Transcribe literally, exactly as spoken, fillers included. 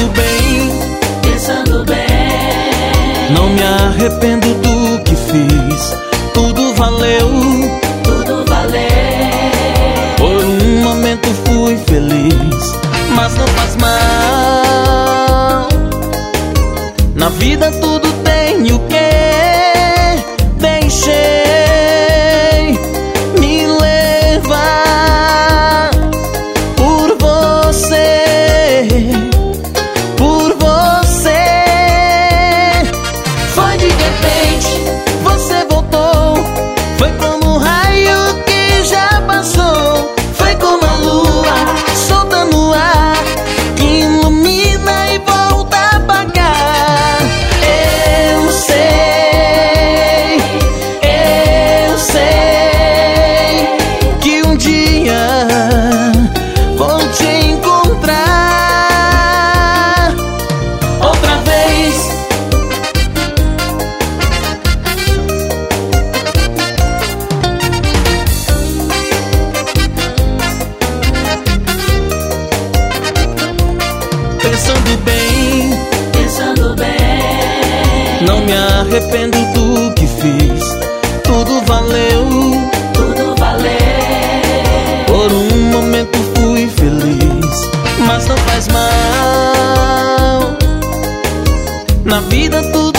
Pensando bem, pensando bem, não me arrependo do que fiz. Tudo valeu, tudo valeu. por um momento fui feliz, mas não faz mal. Na vida tudo tem o que deixei me levar por você, por você. Foi de repente, Você voltou, foi como um raio que já passou. foi como a lua, Solta no ar, que ilumina e volta a apagar. Eu sei, eu sei que um dia vou te encontrar outra vez. Pensando bem, pensando bem, não me arrependo do que fiz. Tudo valeu, tudo valeu. por um momento fui feliz, mas não faz mal. Na vida tudo